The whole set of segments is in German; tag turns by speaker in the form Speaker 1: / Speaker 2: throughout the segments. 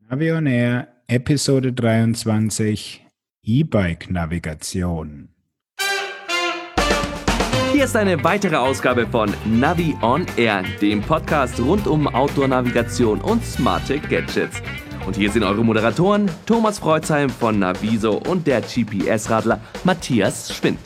Speaker 1: Navi on Air, Episode 23, E-Bike-Navigation.
Speaker 2: Hier ist eine weitere Ausgabe von Navi on Air, dem Podcast rund um Outdoor-Navigation und smarte Gadgets. Und hier sind eure Moderatoren Thomas Freuzheim von Naviso und der GPS-Radler Matthias Schwind.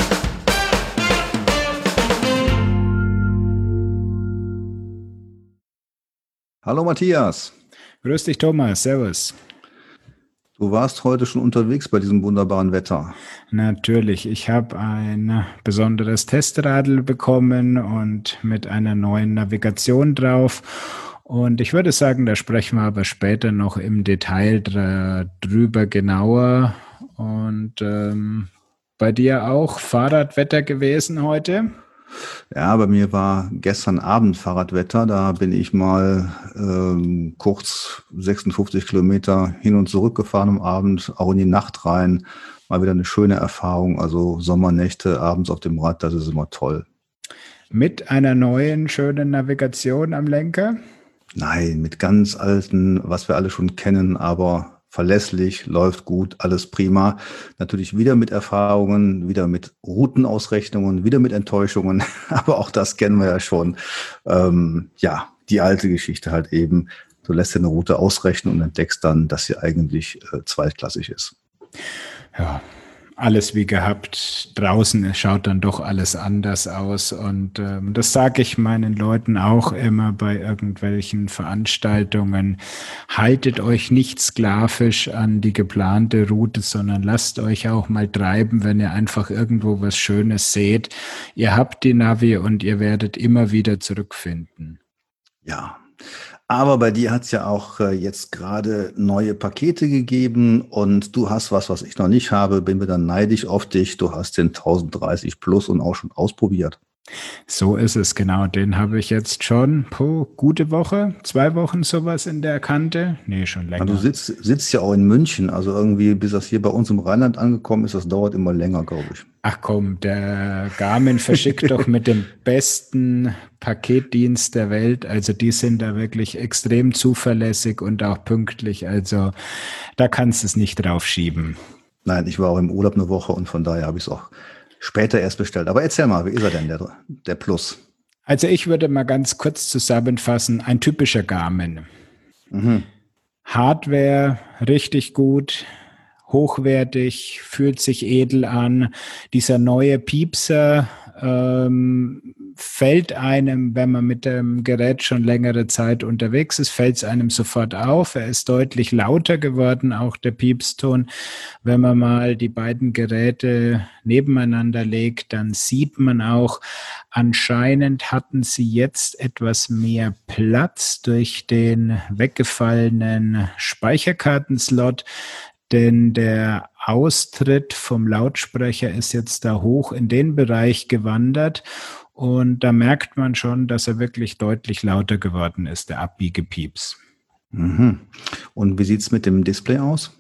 Speaker 3: Hallo Matthias.
Speaker 1: Grüß dich Thomas, servus.
Speaker 3: Du warst heute schon unterwegs bei diesem wunderbaren Wetter.
Speaker 1: Natürlich, ich habe ein besonderes Testradl bekommen und mit einer neuen Navigation drauf. Und ich würde sagen, da sprechen wir aber später noch im Detail drüber genauer. Und bei dir auch Fahrradwetter gewesen heute?
Speaker 3: Ja, bei mir war gestern Abend Fahrradwetter. Da bin ich mal kurz 56 Kilometer hin und zurück gefahren am Abend, auch in die Nacht rein. Mal wieder eine schöne Erfahrung. Also Sommernächte abends auf dem Rad, das ist immer toll.
Speaker 1: Mit einer neuen, schönen Navigation am Lenker?
Speaker 3: Nein, mit ganz alten, was wir alle schon kennen, aber verlässlich, läuft gut, alles prima. Natürlich wieder mit Erfahrungen, wieder mit Routenausrechnungen, wieder mit Enttäuschungen, aber auch das kennen wir ja schon. Die alte Geschichte halt eben. Du lässt dir eine Route ausrechnen und entdeckst dann, dass sie eigentlich zweitklassig ist.
Speaker 1: Ja, alles wie gehabt. Draußen schaut dann doch alles anders aus. Und das sage ich meinen Leuten auch immer bei irgendwelchen Veranstaltungen. Haltet euch nicht sklavisch an die geplante Route, sondern lasst euch auch mal treiben, wenn ihr einfach irgendwo was Schönes seht. Ihr habt die Navi und ihr werdet immer wieder zurückfinden.
Speaker 3: Ja. Aber bei dir hat es ja auch jetzt gerade neue Pakete gegeben und du hast was ich noch nicht habe, bin mir dann neidisch auf dich. Du hast den 1030 Plus und auch schon ausprobiert.
Speaker 1: So ist es, genau. Den habe ich jetzt schon gute Woche, 2 Wochen sowas in der Kante. Nee, schon länger.
Speaker 3: Du sitzt ja auch in München, also irgendwie bis das hier bei uns im Rheinland angekommen ist, das dauert immer länger, glaube ich.
Speaker 1: Ach komm, der Garmin verschickt doch mit dem besten Paketdienst der Welt. Also die sind da wirklich extrem zuverlässig und auch pünktlich. Also da kannst du es nicht drauf schieben.
Speaker 3: Nein, ich war auch im Urlaub eine Woche und von daher habe ich es auch später erst bestellt. Aber erzähl mal, wie ist er denn, der Plus?
Speaker 1: Also ich würde mal ganz kurz zusammenfassen, ein typischer Garmin.
Speaker 3: Mhm.
Speaker 1: Hardware richtig gut, hochwertig, fühlt sich edel an. Dieser neue Piepser fällt einem, wenn man mit dem Gerät schon längere Zeit unterwegs ist, fällt es einem sofort auf. Er ist deutlich lauter geworden, auch der Piepston. Wenn man mal die beiden Geräte nebeneinander legt, dann sieht man auch, anscheinend hatten sie jetzt etwas mehr Platz durch den weggefallenen Speicherkartenslot. Denn der Austritt vom Lautsprecher ist jetzt da hoch in den Bereich gewandert und da merkt man schon, dass er wirklich deutlich lauter geworden ist, der Abbiegepieps.
Speaker 3: Mhm. Und wie sieht es mit dem Display aus?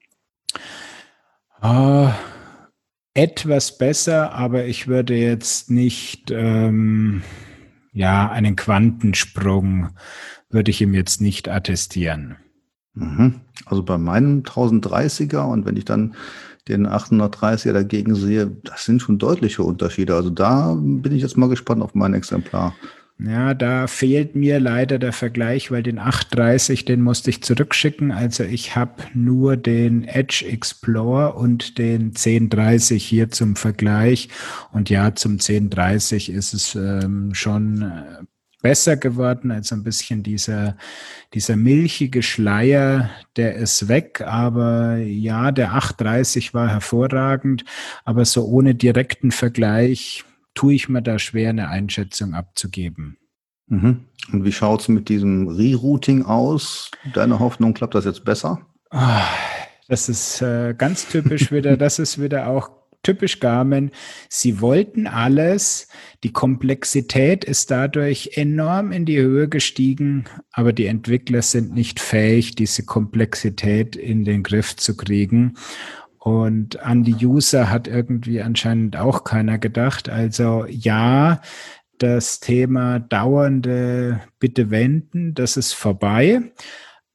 Speaker 1: Etwas besser, aber ich würde jetzt nicht, einen Quantensprung würde ich ihm jetzt nicht attestieren.
Speaker 3: Also bei meinem 1030er und wenn ich dann den 830er dagegen sehe, das sind schon deutliche Unterschiede. Also da bin ich jetzt mal gespannt auf mein Exemplar.
Speaker 1: Ja, da fehlt mir leider der Vergleich, weil den 830, den musste ich zurückschicken. Also ich habe nur den Edge Explorer und den 1030 hier zum Vergleich. Und ja, zum 1030 ist es schon besser geworden, also ein bisschen dieser milchige Schleier, der ist weg, aber ja, der 830 war hervorragend, aber so ohne direkten Vergleich tue ich mir da schwer, eine Einschätzung abzugeben.
Speaker 3: Und wie schaut es mit diesem Rerouting aus? Deine Hoffnung, klappt das jetzt besser?
Speaker 1: Das ist ganz typisch wieder, das ist wieder auch typisch Garmin. Sie wollten alles. Die Komplexität ist dadurch enorm in die Höhe gestiegen, aber die Entwickler sind nicht fähig, diese Komplexität in den Griff zu kriegen. Und an die User hat irgendwie anscheinend auch keiner gedacht. Also ja, das Thema dauernde Bitte wenden, das ist vorbei.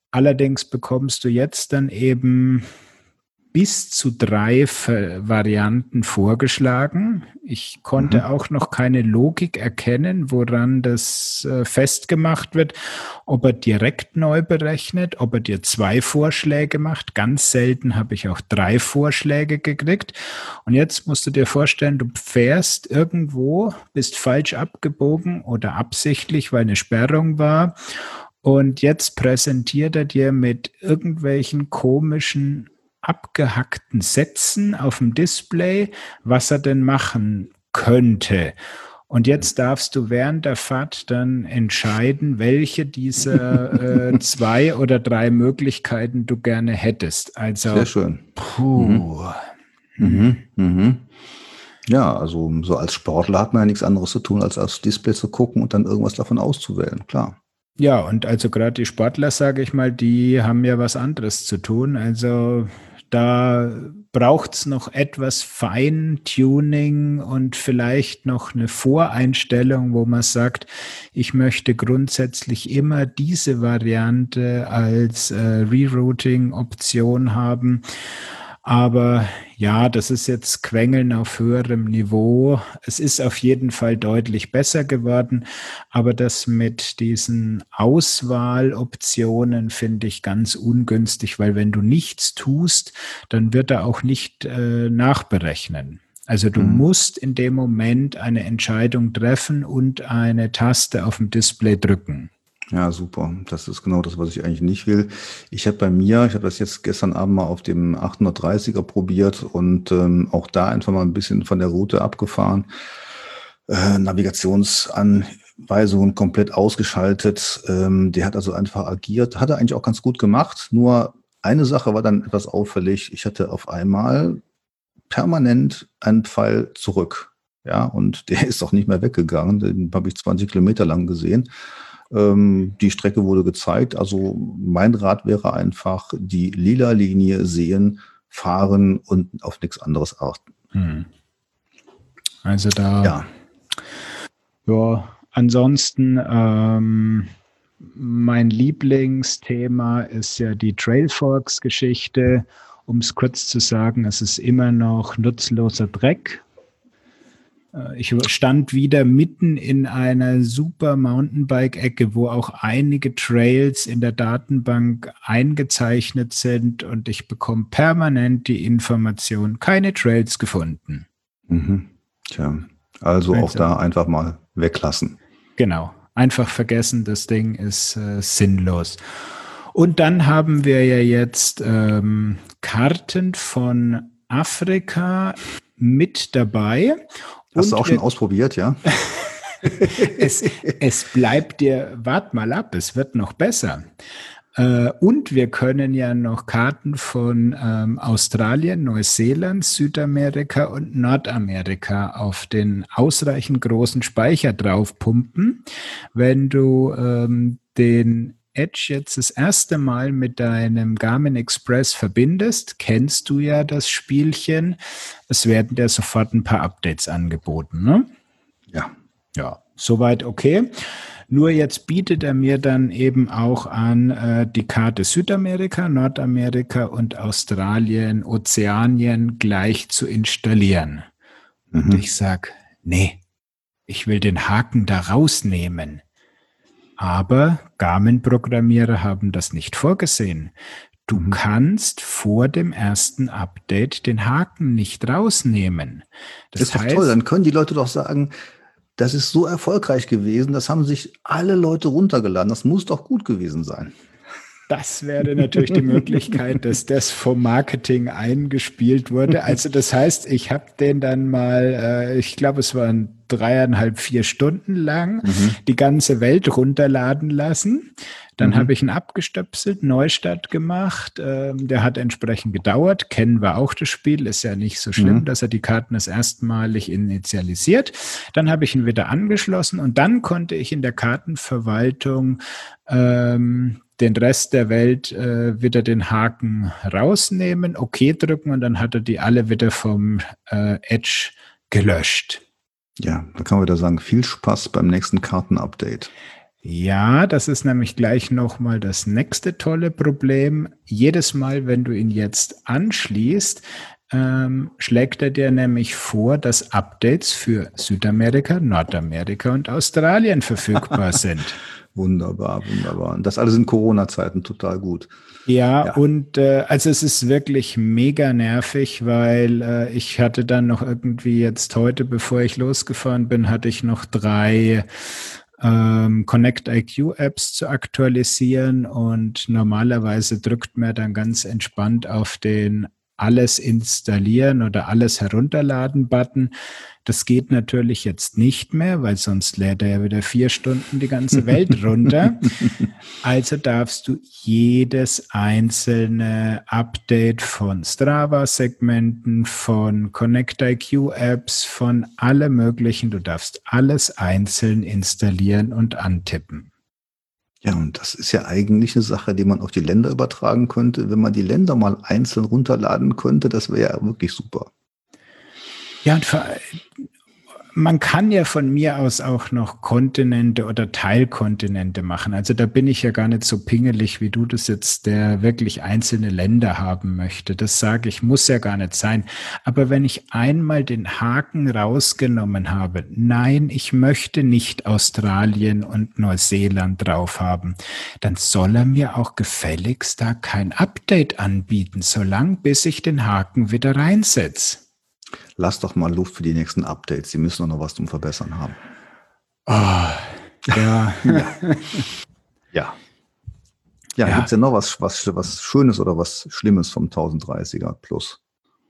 Speaker 1: Allerdings bekommst du jetzt dann eben bis zu 3 Varianten vorgeschlagen. Ich konnte auch noch keine Logik erkennen, woran das festgemacht wird, ob er direkt neu berechnet, ob er dir 2 Vorschläge macht. Ganz selten habe ich auch 3 Vorschläge gekriegt. Und jetzt musst du dir vorstellen, du fährst irgendwo, bist falsch abgebogen oder absichtlich, weil eine Sperrung war. Und jetzt präsentiert er dir mit irgendwelchen komischen abgehackten Sätzen auf dem Display, was er denn machen könnte. Und jetzt darfst du während der Fahrt dann entscheiden, welche dieser 2 oder 3 Möglichkeiten du gerne hättest. Also,
Speaker 3: sehr schön. Ja, also so als Sportler hat man ja nichts anderes zu tun, als aufs Display zu gucken und dann irgendwas davon auszuwählen, klar.
Speaker 1: Ja, und also gerade die Sportler, sage ich mal, die haben ja was anderes zu tun. Also da braucht's noch etwas Feintuning und vielleicht noch eine Voreinstellung, wo man sagt, ich möchte grundsätzlich immer diese Variante als Rerouting-Option haben. Aber ja, das ist jetzt Quengeln auf höherem Niveau. Es ist auf jeden Fall deutlich besser geworden, aber das mit diesen Auswahloptionen finde ich ganz ungünstig, weil wenn du nichts tust, dann wird er auch nicht nachberechnen. Also du musst in dem Moment eine Entscheidung treffen und eine Taste auf dem Display drücken.
Speaker 3: Ja, super. Das ist genau das, was ich eigentlich nicht will. Ich habe das jetzt gestern Abend mal auf dem 830er probiert und auch da einfach mal ein bisschen von der Route abgefahren. Navigationsanweisungen komplett ausgeschaltet. Der hat also einfach agiert. Hat er eigentlich auch ganz gut gemacht. Nur eine Sache war dann etwas auffällig. Ich hatte auf einmal permanent einen Pfeil zurück. Ja, und der ist auch nicht mehr weggegangen. Den habe ich 20 Kilometer lang gesehen. Die Strecke wurde gezeigt. Also mein Rat wäre einfach, die lila Linie sehen, fahren und auf nichts anderes achten.
Speaker 1: Also da, ja, ansonsten mein Lieblingsthema ist ja die Trailforks-Geschichte. Um es kurz zu sagen, es ist immer noch nutzloser Dreck. Ich stand wieder mitten in einer super Mountainbike-Ecke, wo auch einige Trails in der Datenbank eingezeichnet sind und ich bekomme permanent die Information, keine Trails gefunden.
Speaker 3: Tja, also auch da einfach mal weglassen.
Speaker 1: Genau, einfach vergessen, das Ding ist sinnlos. Und dann haben wir ja jetzt Karten von Afrika mit dabei.
Speaker 3: Hast du auch schon ausprobiert, ja?
Speaker 1: Es bleibt dir, wart mal ab, es wird noch besser. Und wir können ja noch Karten von Australien, Neuseeland, Südamerika und Nordamerika auf den ausreichend großen Speicher draufpumpen. Wenn du den Edge jetzt das erste Mal mit deinem Garmin Express verbindest, kennst du ja das Spielchen. Es werden dir sofort ein paar Updates angeboten, ne?
Speaker 3: Ja.
Speaker 1: Ja, soweit okay. Nur jetzt bietet er mir dann eben auch an, die Karte Südamerika, Nordamerika und Australien, Ozeanien gleich zu installieren. Und ich sag, nee, ich will den Haken da rausnehmen. Aber Garmin-Programmierer haben das nicht vorgesehen. Du kannst vor dem ersten Update den Haken nicht rausnehmen.
Speaker 3: Das ist doch toll, dann können die Leute doch sagen, das ist so erfolgreich gewesen, das haben sich alle Leute runtergeladen, das muss doch gut gewesen sein.
Speaker 1: Das wäre natürlich die Möglichkeit, dass das vom Marketing eingespielt wurde. Also das heißt, ich habe den dann mal, ich glaube, es waren 3,5, 4 Stunden lang die ganze Welt runterladen lassen. Dann habe ich ihn abgestöpselt, Neustart gemacht. Der hat entsprechend gedauert. Kennen wir auch das Spiel. Ist ja nicht so schlimm, dass er die Karten das erstmalig initialisiert. Dann habe ich ihn wieder angeschlossen und dann konnte ich in der Kartenverwaltung den Rest der Welt wieder den Haken rausnehmen, OK drücken und dann hat er die alle wieder vom Edge gelöscht.
Speaker 3: Ja, da kann man wieder sagen, viel Spaß beim nächsten Kartenupdate.
Speaker 1: Ja, das ist nämlich gleich nochmal das nächste tolle Problem. Jedes Mal, wenn du ihn jetzt anschließt, schlägt er dir nämlich vor, dass Updates für Südamerika, Nordamerika und Australien verfügbar sind.
Speaker 3: Wunderbar, wunderbar. Und das alles in Corona-Zeiten total gut.
Speaker 1: Ja,
Speaker 3: Ja.
Speaker 1: und also es ist wirklich mega nervig, weil ich hatte dann noch irgendwie jetzt heute, bevor ich losgefahren bin, hatte ich noch 3 Connect IQ Apps zu aktualisieren und normalerweise drückt man dann ganz entspannt auf den alles installieren oder alles herunterladen Button. Das geht natürlich jetzt nicht mehr, weil sonst lädt er ja wieder 4 Stunden die ganze Welt runter. Also darfst du jedes einzelne Update von Strava-Segmenten, von Connect IQ-Apps, von allem Möglichen, du darfst alles einzeln installieren und antippen.
Speaker 3: Ja, und das ist ja eigentlich eine Sache, die man auf die Länder übertragen könnte. Wenn man die Länder mal einzeln runterladen könnte, das wäre ja wirklich super.
Speaker 1: Ja, und man kann ja von mir aus auch noch Kontinente oder Teilkontinente machen. Also da bin ich ja gar nicht so pingelig, wie du das jetzt, der wirklich einzelne Länder haben möchte. Das sage ich, muss ja gar nicht sein. Aber wenn ich einmal den Haken rausgenommen habe, nein, ich möchte nicht Australien und Neuseeland drauf haben, dann soll er mir auch gefälligst da kein Update anbieten, solange bis ich den Haken wieder reinsetze.
Speaker 3: Lass doch mal Luft für die nächsten Updates. Die müssen noch was zum Verbessern haben.
Speaker 1: Oh, ja.
Speaker 3: Ja. Ja, gibt es ja noch was Schönes oder was Schlimmes vom 1030er Plus?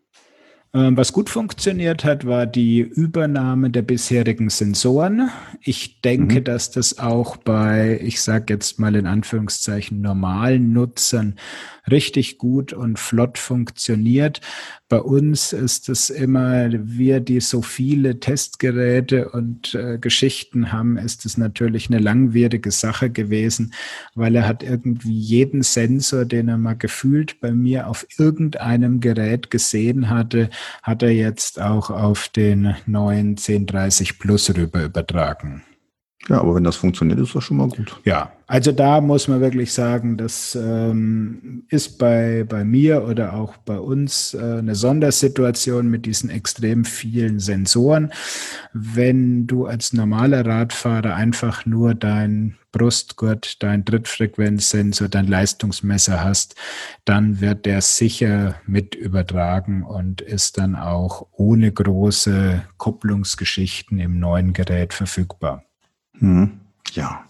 Speaker 1: Was gut funktioniert hat, war die Übernahme der bisherigen Sensoren. Ich denke, dass das auch bei, ich sage jetzt mal in Anführungszeichen, normalen Nutzern richtig gut und flott funktioniert. Bei uns ist es immer, wir, die so viele Testgeräte und Geschichten haben, ist es natürlich eine langwierige Sache gewesen, weil er hat irgendwie jeden Sensor, den er mal gefühlt bei mir auf irgendeinem Gerät gesehen hatte, hat er jetzt auch auf den neuen 1030 Plus rüber übertragen.
Speaker 3: Ja, aber wenn das funktioniert, ist das schon mal gut.
Speaker 1: Ja, also da muss man wirklich sagen, das ist bei mir oder auch bei uns eine Sondersituation mit diesen extrem vielen Sensoren. Wenn du als normaler Radfahrer einfach nur dein Brustgurt, dein Trittfrequenzsensor, dein Leistungsmesser hast, dann wird der sicher mit übertragen und ist dann auch ohne große Kupplungsgeschichten im neuen Gerät verfügbar.
Speaker 3: Ja.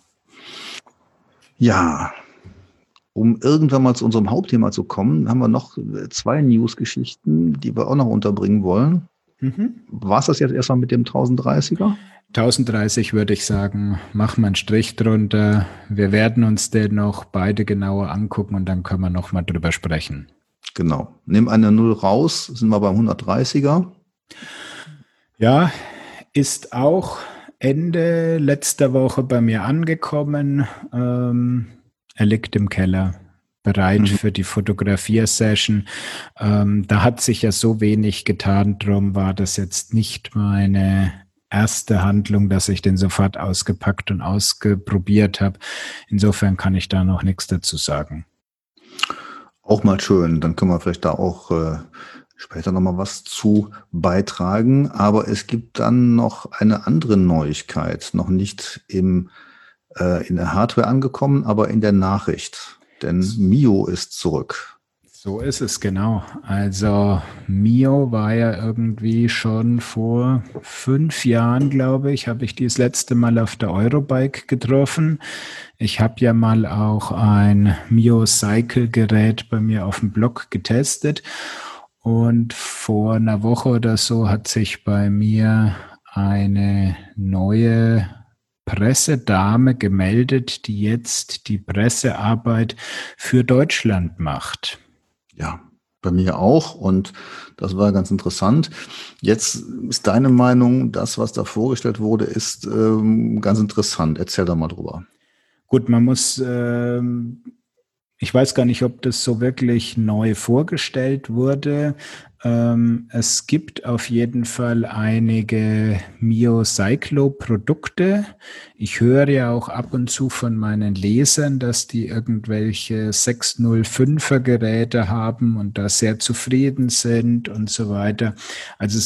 Speaker 3: Ja. Um irgendwann mal zu unserem Hauptthema zu kommen, haben wir noch 2 News-Geschichten, die wir auch noch unterbringen wollen. War es das jetzt erstmal mit dem 1030er?
Speaker 1: 1030 würde ich sagen, machen wir einen Strich drunter. Wir werden uns den noch beide genauer angucken und dann können wir noch mal drüber sprechen.
Speaker 3: Genau. Nimm eine 0 raus, sind wir beim 130er.
Speaker 1: Ja, ist auch Ende letzter Woche bei mir angekommen. Er liegt im Keller, bereit für die Fotografiersession. Da hat sich ja so wenig getan, drum war das jetzt nicht meine erste Handlung, dass ich den sofort ausgepackt und ausprobiert habe. Insofern kann ich da noch nichts dazu sagen.
Speaker 3: Auch mal schön, dann können wir vielleicht da auch später nochmal was zu beitragen. Aber es gibt dann noch eine andere Neuigkeit, noch nicht in der Hardware angekommen, aber in der Nachricht. Denn Mio ist zurück.
Speaker 1: So ist es, genau. Also Mio war ja irgendwie schon vor 5 Jahren, glaube ich, habe ich die das letzte Mal auf der Eurobike getroffen. Ich habe ja mal auch ein Mio Cycle-Gerät bei mir auf dem Blog getestet. Und vor einer Woche oder so hat sich bei mir eine neue Pressedame gemeldet, die jetzt die Pressearbeit für Deutschland macht.
Speaker 3: Ja, bei mir auch. Und das war ganz interessant. Jetzt ist deine Meinung, das, was da vorgestellt wurde, ist ganz interessant. Erzähl da mal drüber.
Speaker 1: Gut, man muss... ich weiß gar nicht, ob das so wirklich neu vorgestellt wurde. Es gibt auf jeden Fall einige Mio Cyclo-Produkte. Ich höre ja auch ab und zu von meinen Lesern, dass die irgendwelche 605er Geräte haben und da sehr zufrieden sind und so weiter. Also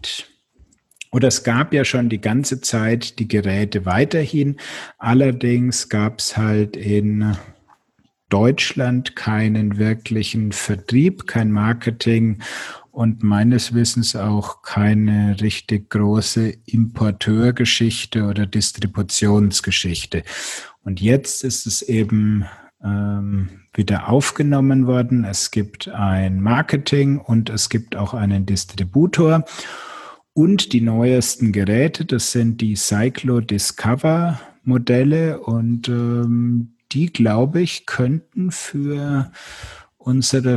Speaker 1: es gab ja schon die ganze Zeit die Geräte weiterhin. Allerdings gab es halt in Deutschland keinen wirklichen Vertrieb, kein Marketing und meines Wissens auch keine richtig große Importeurgeschichte oder Distributionsgeschichte. Und jetzt ist es eben wieder aufgenommen worden. Es gibt ein Marketing und es gibt auch einen Distributor. Und die neuesten Geräte, das sind die Cyclo Discover Modelle und die, glaube ich, könnten für unsere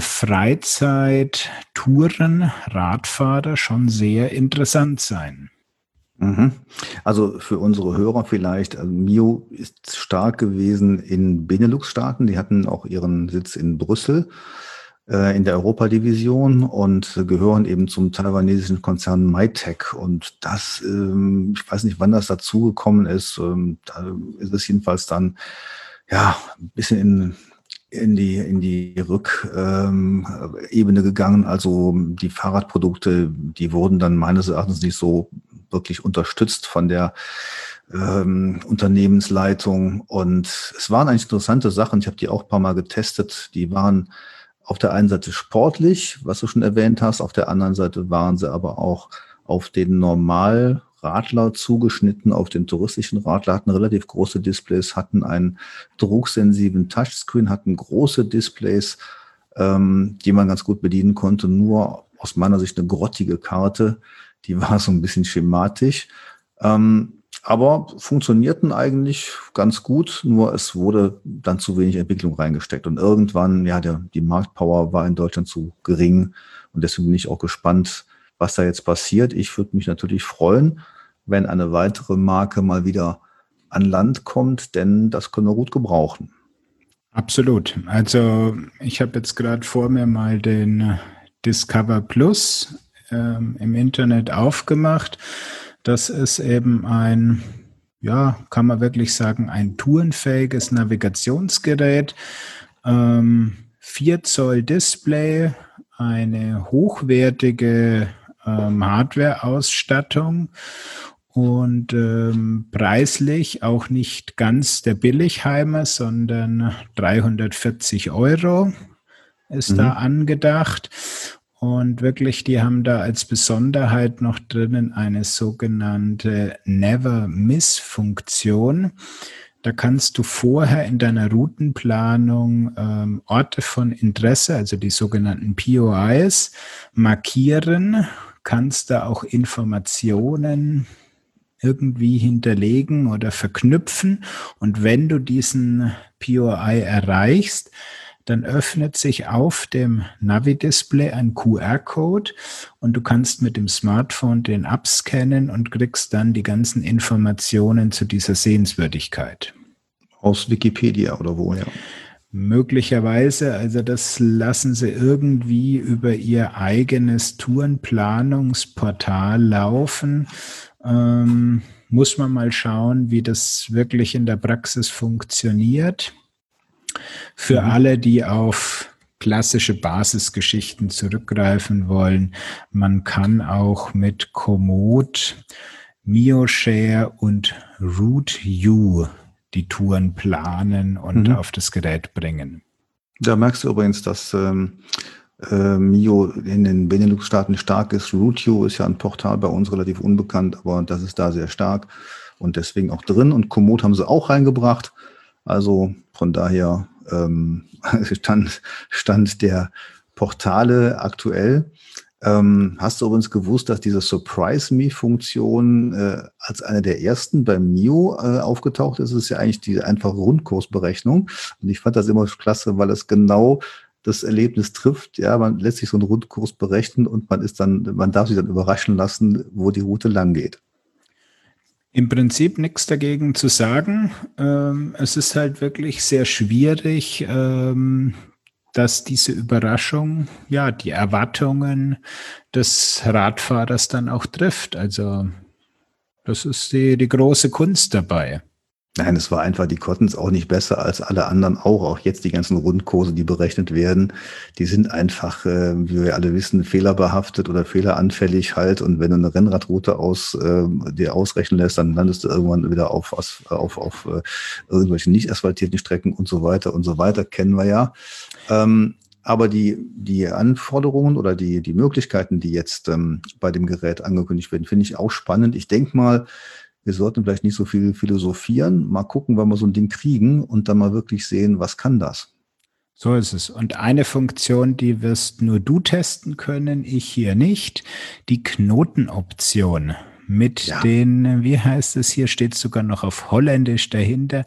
Speaker 1: Freizeit-Touren, Radfahrer schon sehr interessant sein.
Speaker 3: Also für unsere Hörer vielleicht, also Mio ist stark gewesen in Benelux-Staaten. Die hatten auch ihren Sitz in Brüssel in der Europa-Division und gehören eben zum taiwanesischen Konzern Mytec. Und das, ich weiß nicht, wann das dazugekommen ist. Da ist es jedenfalls dann ja ein bisschen in die Rückebene gegangen. Also die Fahrradprodukte, die wurden dann meines Erachtens nicht so wirklich unterstützt von der Unternehmensleitung. Und es waren eigentlich interessante Sachen. Ich habe die auch ein paar Mal getestet. Die waren auf der einen Seite sportlich, was du schon erwähnt hast. Auf der anderen Seite waren sie aber auch auf den Normalradler zugeschnitten, auf den touristischen Radler, hatten relativ große Displays, hatten einen drucksensiblen Touchscreen, hatten große Displays, die man ganz gut bedienen konnte. Nur aus meiner Sicht eine grottige Karte, die war so ein bisschen schematisch. Aber funktionierten eigentlich ganz gut, nur es wurde dann zu wenig Entwicklung reingesteckt. Und irgendwann, ja, die Marktpower war in Deutschland zu gering. Und deswegen bin ich auch gespannt, was da jetzt passiert. Ich würde mich natürlich freuen, wenn eine weitere Marke mal wieder an Land kommt, denn das können wir gut gebrauchen.
Speaker 1: Absolut. Also ich habe jetzt gerade vor mir mal den Discover Plus im Internet aufgemacht. Das ist eben ein, ja, kann man wirklich sagen, ein tourenfähiges Navigationsgerät. 4 Zoll Display, eine hochwertige Hardware-Ausstattung und preislich auch nicht ganz der Billigheimer, sondern 340 € ist da angedacht. Und wirklich, die haben da als Besonderheit noch drinnen eine sogenannte Never-Miss-Funktion. Da kannst du vorher in deiner Routenplanung Orte von Interesse, also die sogenannten POIs, markieren, kannst da auch Informationen irgendwie hinterlegen oder verknüpfen. Und wenn du diesen POI erreichst, dann öffnet sich auf dem Navi-Display ein QR-Code und du kannst mit dem Smartphone den abscannen und kriegst dann die ganzen Informationen zu dieser Sehenswürdigkeit.
Speaker 3: Aus Wikipedia oder wo, ja?
Speaker 1: Möglicherweise, also das lassen sie irgendwie über ihr eigenes Tourenplanungsportal laufen. Muss man mal schauen, wie das wirklich in der Praxis funktioniert. Für alle, die auf klassische Basisgeschichten zurückgreifen wollen, man kann auch mit Komoot, MioShare und RouteU die Touren planen und auf das Gerät bringen.
Speaker 3: Da merkst du übrigens, dass Mio in den Benelux-Staaten stark ist. RouteU ist ja ein Portal bei uns relativ unbekannt, aber das ist da sehr stark und deswegen auch drin. Und Komoot haben sie auch reingebracht. Also von daher Stand der Portale aktuell. Hast du übrigens gewusst, dass diese Surprise-Me-Funktion als eine der ersten bei Mio aufgetaucht ist? Es ist ja eigentlich die einfache Rundkursberechnung. Und ich fand das immer klasse, weil es genau das Erlebnis trifft. Ja, man lässt sich so einen Rundkurs berechnen und man darf sich dann überraschen lassen, wo die Route lang geht.
Speaker 1: Im Prinzip nichts dagegen zu sagen. Es ist halt wirklich sehr schwierig, dass diese Überraschung, ja, die Erwartungen des Radfahrers dann auch trifft. Also das ist die große Kunst dabei.
Speaker 3: Nein, es war einfach, die konnten es auch nicht besser als alle anderen auch. Auch jetzt die ganzen Rundkurse, die berechnet werden, die sind einfach, wie wir alle wissen, fehlerbehaftet oder fehleranfällig halt. Und wenn du eine Rennradroute dir ausrechnen lässt, dann landest du irgendwann wieder auf irgendwelchen nicht asphaltierten Strecken und so weiter, kennen wir ja. Aber die Anforderungen oder die Möglichkeiten, die jetzt bei dem Gerät angekündigt werden, finde ich auch spannend. Ich denke mal, wir sollten vielleicht nicht so viel philosophieren, mal gucken, wann wir so ein Ding kriegen und dann mal wirklich sehen, was kann das?
Speaker 1: So ist es. Und eine Funktion, die wirst nur du testen können, ich hier nicht, die Knotenoption mit den, wie heißt es hier, steht sogar noch auf Holländisch dahinter,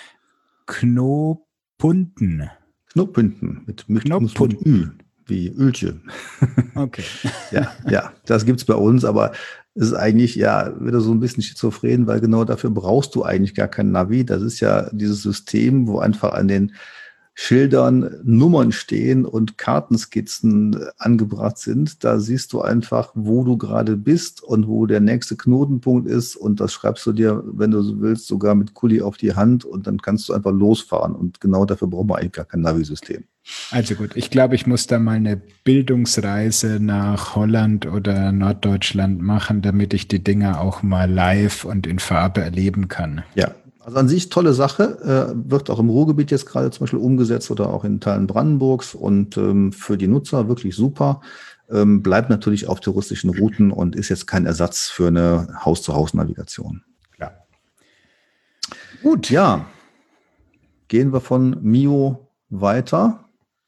Speaker 1: Knopunten.
Speaker 3: Knopunten, mit Ü, wie Ölche.
Speaker 1: Okay.
Speaker 3: Ja, das gibt's bei uns, aber es ist eigentlich ja wieder so ein bisschen schizophren, weil genau dafür brauchst du eigentlich gar kein Navi. Das ist ja dieses System, wo einfach an den Schildern Nummern stehen und Kartenskizzen angebracht sind. Da siehst du einfach, wo du gerade bist und wo der nächste Knotenpunkt ist. Und das schreibst du dir, wenn du so willst, sogar mit Kuli auf die Hand und dann kannst du einfach losfahren. Und genau dafür brauchen wir eigentlich gar kein Navi-System.
Speaker 1: Also gut, ich glaube, ich muss da mal eine Bildungsreise nach Holland oder Norddeutschland machen, damit ich die Dinger auch mal live und in Farbe erleben kann.
Speaker 3: Ja. Also an sich tolle Sache, wird auch im Ruhrgebiet jetzt gerade zum Beispiel umgesetzt oder auch in Teilen Brandenburgs und für die Nutzer wirklich super. Bleibt natürlich auf touristischen Routen und ist jetzt kein Ersatz für eine Haus-zu-Haus-Navigation.
Speaker 1: Klar.
Speaker 3: Gut, ja. Gehen wir von Mio weiter.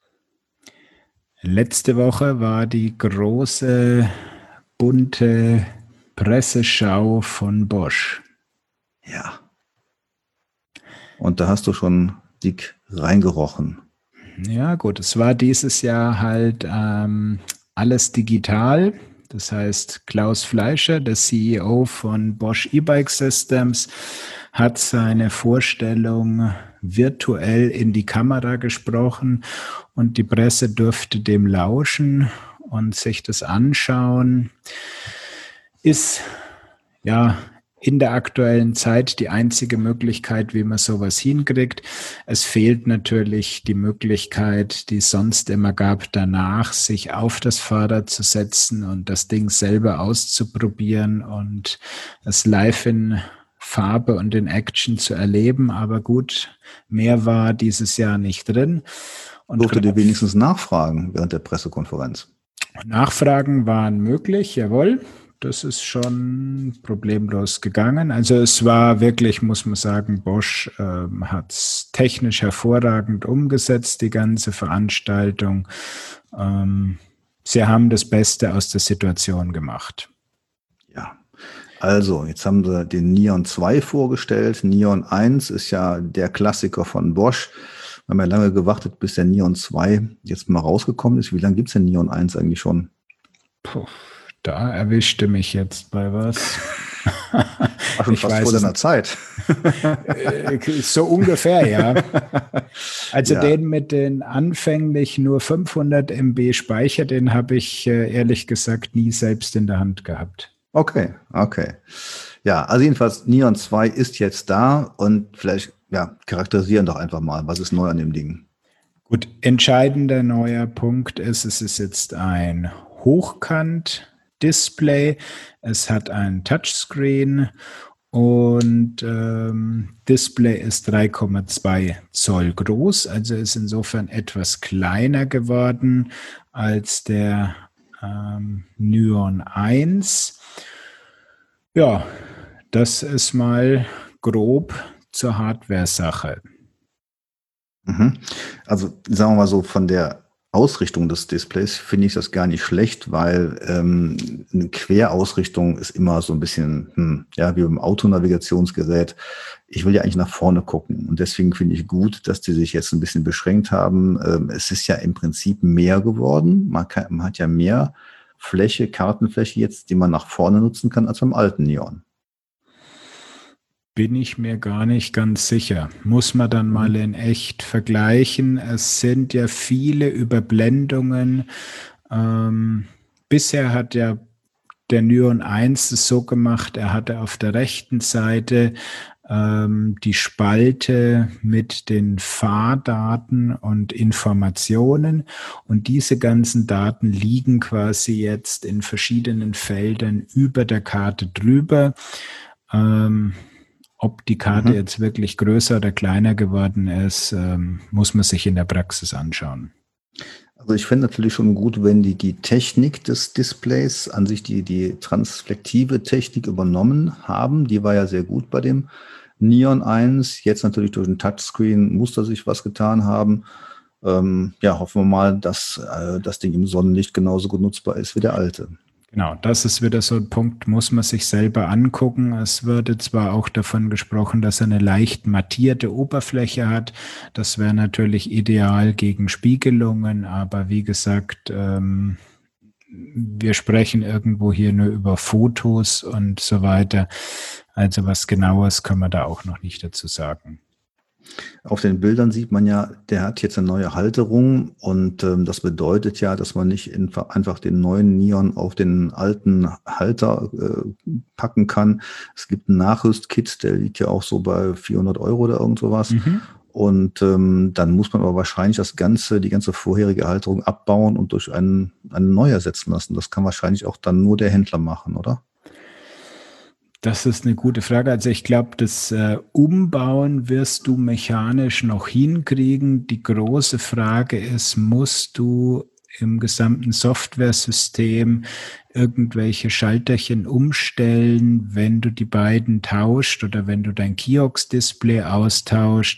Speaker 1: Letzte Woche war die große, bunte Presseschau von Bosch.
Speaker 3: Ja. Und da hast du schon dick reingerochen.
Speaker 1: Ja, gut, es war dieses Jahr halt alles digital. Das heißt, Klaus Fleischer, der CEO von Bosch E-Bike Systems, hat seine Vorstellung virtuell in die Kamera gesprochen und die Presse durfte dem lauschen und sich das anschauen. Ist ja in der aktuellen Zeit die einzige Möglichkeit, wie man sowas hinkriegt. Es fehlt natürlich die Möglichkeit, die es sonst immer gab, danach sich auf das Fahrrad zu setzen und das Ding selber auszuprobieren und es live in Farbe und in Action zu erleben. Aber gut, mehr war dieses Jahr nicht drin.
Speaker 3: Und durfte dir wenigstens nachfragen während der Pressekonferenz?
Speaker 1: Nachfragen waren möglich, jawohl. Das ist schon problemlos gegangen. Also es war wirklich, muss man sagen, Bosch hat es technisch hervorragend umgesetzt, die ganze Veranstaltung. Sie haben das Beste aus der Situation gemacht.
Speaker 3: Ja, also jetzt haben sie den Nion 2 vorgestellt. Nion 1 ist ja der Klassiker von Bosch. Wir haben ja lange gewartet, bis der Nion 2 jetzt mal rausgekommen ist. Wie lange gibt es denn Nion 1 eigentlich schon?
Speaker 1: Puh. Da erwischte mich jetzt bei was.
Speaker 3: War schon fast vor deiner Zeit.
Speaker 1: So ungefähr, ja. Also ja. Den mit den anfänglich nur 500 MB Speicher, den habe ich ehrlich gesagt nie selbst in der Hand gehabt.
Speaker 3: Okay. Ja, also jedenfalls Nion 2 ist jetzt da und vielleicht charakterisieren doch einfach mal, was ist neu an dem Ding?
Speaker 1: Gut, entscheidender neuer Punkt ist, es ist jetzt ein Hochkant-Display, es hat ein Touchscreen und Display ist 3,2 Zoll groß, also ist insofern etwas kleiner geworden als der Nion 1. Ja, das ist mal grob zur Hardware-Sache.
Speaker 3: Also sagen wir mal so, von der Ausrichtung des Displays finde ich das gar nicht schlecht, weil eine Querausrichtung ist immer so ein bisschen, wie beim Autonavigationsgerät. Ich will ja eigentlich nach vorne gucken und deswegen finde ich gut, dass die sich jetzt ein bisschen beschränkt haben. Es ist ja im Prinzip mehr geworden. Man hat ja mehr Kartenfläche jetzt, die man nach vorne nutzen kann, als beim alten Nion.
Speaker 1: bin ich mir gar nicht ganz sicher. Muss man dann mal in echt vergleichen. Es sind ja viele Überblendungen. Bisher hat ja der Nyon 1 es so gemacht, er hatte auf der rechten Seite die Spalte mit den Fahrdaten und Informationen, und diese ganzen Daten liegen quasi jetzt in verschiedenen Feldern über der Karte drüber. Ob die Karte jetzt wirklich größer oder kleiner geworden ist, muss man sich in der Praxis anschauen.
Speaker 3: Also ich fände natürlich schon gut, wenn die Technik des Displays an sich, die transflektive Technik übernommen haben. Die war ja sehr gut bei dem Nyon 1. Jetzt natürlich durch den Touchscreen muss da sich was getan haben. Ja, hoffen wir mal, dass das Ding im Sonnenlicht genauso gut nutzbar ist wie der alte.
Speaker 1: Genau, das ist wieder so ein Punkt, muss man sich selber angucken. Es wurde zwar auch davon gesprochen, dass er eine leicht mattierte Oberfläche hat. Das wäre natürlich ideal gegen Spiegelungen, aber wie gesagt, wir sprechen irgendwo hier nur über Fotos und so weiter. Also was Genaues können wir da auch noch nicht dazu sagen.
Speaker 3: Auf den Bildern sieht man ja, der hat jetzt eine neue Halterung, und das bedeutet ja, dass man nicht einfach den neuen Nyon auf den alten Halter packen kann. Es gibt einen Nachrüstkit, der liegt ja auch so bei 400 € oder irgend sowas. Und dann muss man aber wahrscheinlich die ganze vorherige Halterung abbauen und durch eine neue ersetzen lassen. Das kann wahrscheinlich auch dann nur der Händler machen, oder?
Speaker 1: Das ist eine gute Frage. Also ich glaube, das Umbauen wirst du mechanisch noch hinkriegen. Die große Frage ist, musst du im gesamten Softwaresystem irgendwelche Schalterchen umstellen, wenn du die beiden tauscht oder wenn du dein Kiox-Display austauscht?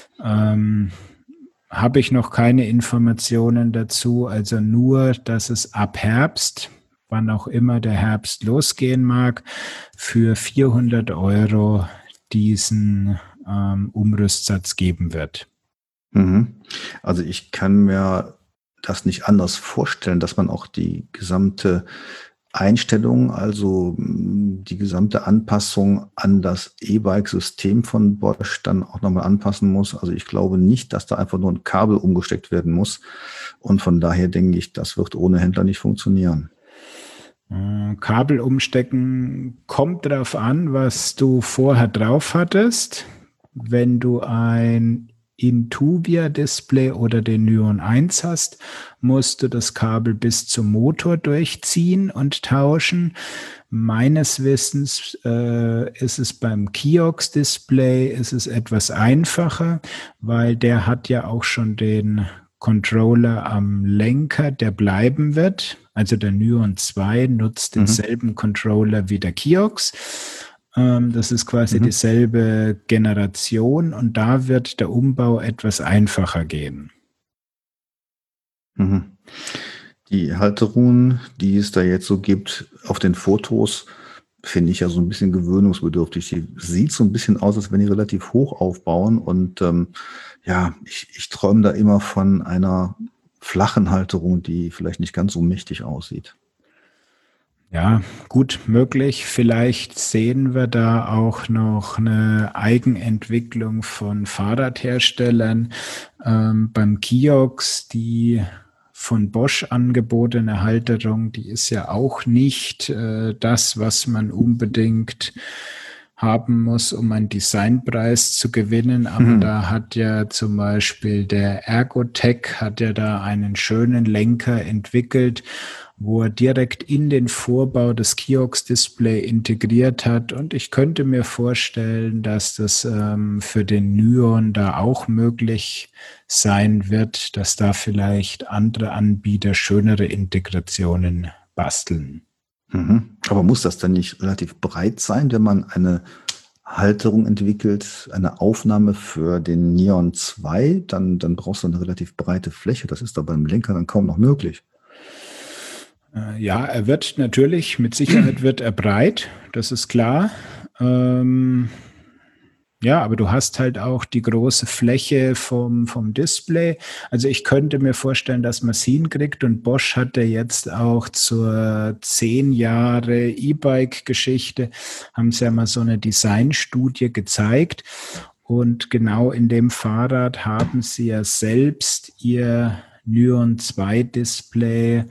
Speaker 1: Habe ich noch keine Informationen dazu. Also nur, dass es ab Herbst, wann auch immer der Herbst losgehen mag, für 400 € diesen Umrüstsatz geben wird.
Speaker 3: Also ich kann mir das nicht anders vorstellen, dass man auch die gesamte Einstellung, also die gesamte Anpassung an das E-Bike-System von Bosch dann auch nochmal anpassen muss. Also ich glaube nicht, dass da einfach nur ein Kabel umgesteckt werden muss. Und von daher denke ich, das wird ohne Händler nicht funktionieren.
Speaker 1: Kabel umstecken kommt darauf an, was du vorher drauf hattest. Wenn du ein Intuvia-Display oder den Nyon 1 hast, musst du das Kabel bis zum Motor durchziehen und tauschen. Meines Wissens ist es beim Kiox-Display etwas einfacher, weil der hat ja auch schon den Controller am Lenker, der bleiben wird. Also der Nyon 2 nutzt denselben Controller wie der Kiox. Das ist quasi dieselbe Generation, und da wird der Umbau etwas einfacher gehen.
Speaker 3: Die Halterungen, die es da jetzt so gibt, auf den Fotos, finde ich ja so ein bisschen gewöhnungsbedürftig. Die sieht so ein bisschen aus, als wenn die relativ hoch aufbauen, und ja, ich träume da immer von einer flachen Halterung, die vielleicht nicht ganz so mächtig aussieht.
Speaker 1: Ja, gut möglich. Vielleicht sehen wir da auch noch eine Eigenentwicklung von Fahrradherstellern. Beim Kiox, die von Bosch angebotene Halterung, die ist ja auch nicht das, was man unbedingt haben muss, um einen Designpreis zu gewinnen. Aber da hat ja zum Beispiel der Ergotech hat ja da einen schönen Lenker entwickelt, wo er direkt in den Vorbau des Kiox-Display integriert hat. Und ich könnte mir vorstellen, dass das für den Nyon da auch möglich sein wird, dass da vielleicht andere Anbieter schönere Integrationen basteln.
Speaker 3: Aber muss das dann nicht relativ breit sein, wenn man eine Halterung entwickelt, eine Aufnahme für den Nyon 2, dann brauchst du eine relativ breite Fläche. Das ist da beim Lenker dann kaum noch möglich.
Speaker 1: Ja, er wird natürlich, mit Sicherheit wird er breit, das ist klar. Ja, aber du hast halt auch die große Fläche vom Display. Also ich könnte mir vorstellen, dass man es hinkriegt, und Bosch hatte jetzt auch zur 10 Jahre E-Bike-Geschichte, haben sie ja mal so eine Designstudie gezeigt, und genau in dem Fahrrad haben sie ja selbst ihr Nyon 2 Display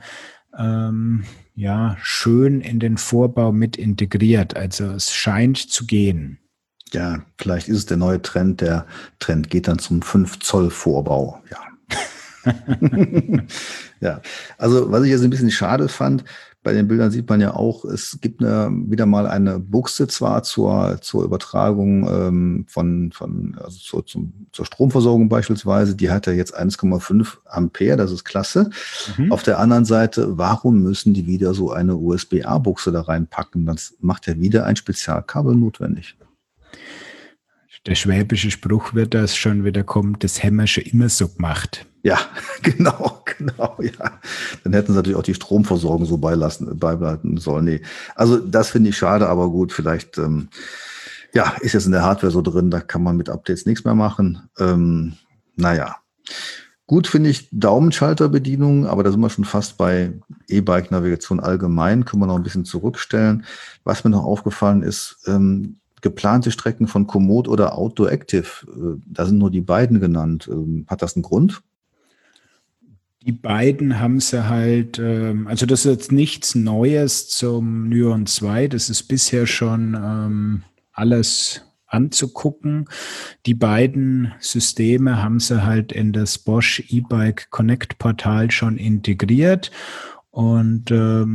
Speaker 1: schön in den Vorbau mit integriert. Also es scheint zu gehen.
Speaker 3: Ja, vielleicht ist es der neue Trend. Der Trend geht dann zum 5 Zoll Vorbau. Ja. Ja, also was ich jetzt ein bisschen schade fand, bei den Bildern sieht man ja auch, es gibt wieder mal eine Buchse zwar zur Übertragung zur Stromversorgung beispielsweise, die hat ja jetzt 1,5 Ampere, das ist klasse. Auf der anderen Seite, warum müssen die wieder so eine USB-A-Buchse da reinpacken? Das macht ja wieder ein Spezialkabel notwendig.
Speaker 1: Der schwäbische Spruch wird das schon wieder kommen, das haben wir schon immer so gemacht.
Speaker 3: Ja, genau, ja. Dann hätten sie natürlich auch die Stromversorgung so beibehalten sollen. Nee. Also das finde ich schade, aber gut, vielleicht ist jetzt in der Hardware so drin, da kann man mit Updates nichts mehr machen. Gut finde ich Daumenschalterbedienung, aber da sind wir schon fast bei E-Bike-Navigation allgemein, können wir noch ein bisschen zurückstellen. Was mir noch aufgefallen ist, geplante Strecken von Komoot oder Outdoor Active, da sind nur die beiden genannt. Hat das einen Grund?
Speaker 1: Die beiden haben sie halt, also das ist jetzt nichts Neues zum Nyon 2, das ist bisher schon alles anzugucken. Die beiden Systeme haben sie halt in das Bosch E-Bike Connect Portal schon integriert, und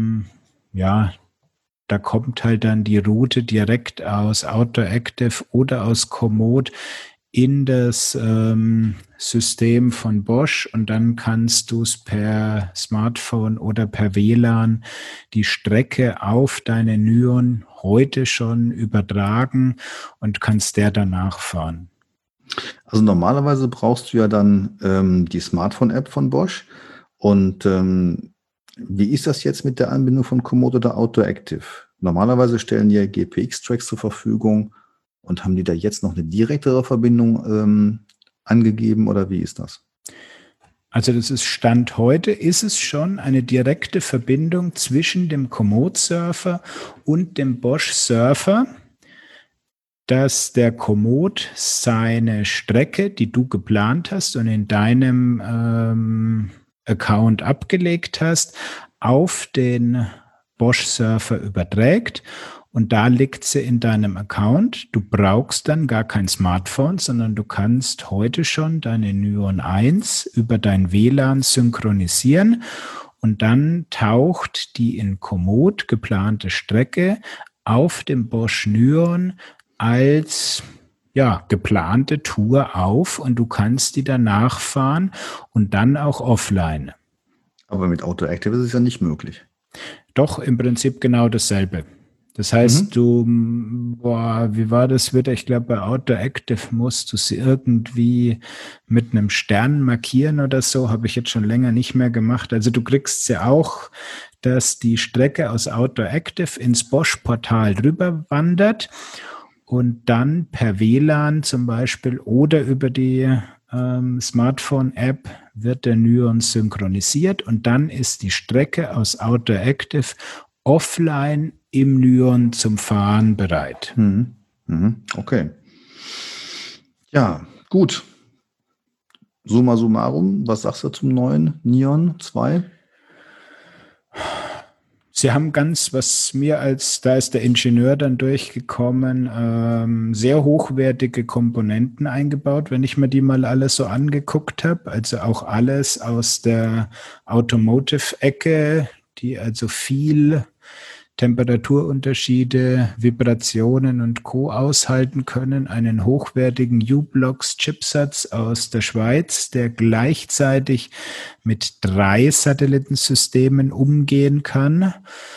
Speaker 1: da kommt halt dann die Route direkt aus Outdoor Active oder aus Komoot in das System von Bosch, und dann kannst du es per Smartphone oder per WLAN die Strecke auf deine Nyon heute schon übertragen und kannst der danach fahren.
Speaker 3: Also normalerweise brauchst du ja dann die Smartphone-App von Bosch, und wie ist das jetzt mit der Anbindung von Komoot oder Outdoor Active? Normalerweise stellen die ja GPX-Tracks zur Verfügung, und haben die da jetzt noch eine direktere Verbindung angegeben, oder wie ist das?
Speaker 1: Also das ist Stand heute, ist es schon eine direkte Verbindung zwischen dem Komoot-Surfer und dem Bosch-Surfer, dass der Komoot seine Strecke, die du geplant hast und in deinem Account abgelegt hast, auf den Bosch-Surfer überträgt, und da liegt sie in deinem Account. Du brauchst dann gar kein Smartphone, sondern du kannst heute schon deine Nyon 1 über dein WLAN synchronisieren, und dann taucht die in Komoot geplante Strecke auf dem Bosch Nyon als geplante Tour auf, und du kannst die danach fahren und dann auch offline.
Speaker 3: Aber mit Outdoor Active ist es ja nicht möglich.
Speaker 1: Doch, im Prinzip genau dasselbe. Das heißt, wie war das wieder? Ich glaube, bei Outdoor Active musst du sie irgendwie mit einem Stern markieren oder so, habe ich jetzt schon länger nicht mehr gemacht. Also du kriegst sie auch, dass die Strecke aus Outdoor Active ins Bosch-Portal rüber wandert und dann per WLAN zum Beispiel oder über die Smartphone-App wird der Nyon synchronisiert, und dann ist die Strecke aus Outdoor Active offline im Nyon zum Fahren bereit.
Speaker 3: Okay. Ja, gut. Summa summarum, was sagst du zum neuen Nyon 2?
Speaker 1: Sie haben da ist der Ingenieur dann durchgekommen, sehr hochwertige Komponenten eingebaut, wenn ich mir die mal alles so angeguckt habe. Also auch alles aus der Automotive-Ecke, die also viel Temperaturunterschiede, Vibrationen und Co. aushalten können. Einen hochwertigen U-Blocks-Chipsatz aus der Schweiz, der gleichzeitig mit 3 Satellitensystemen umgehen kann.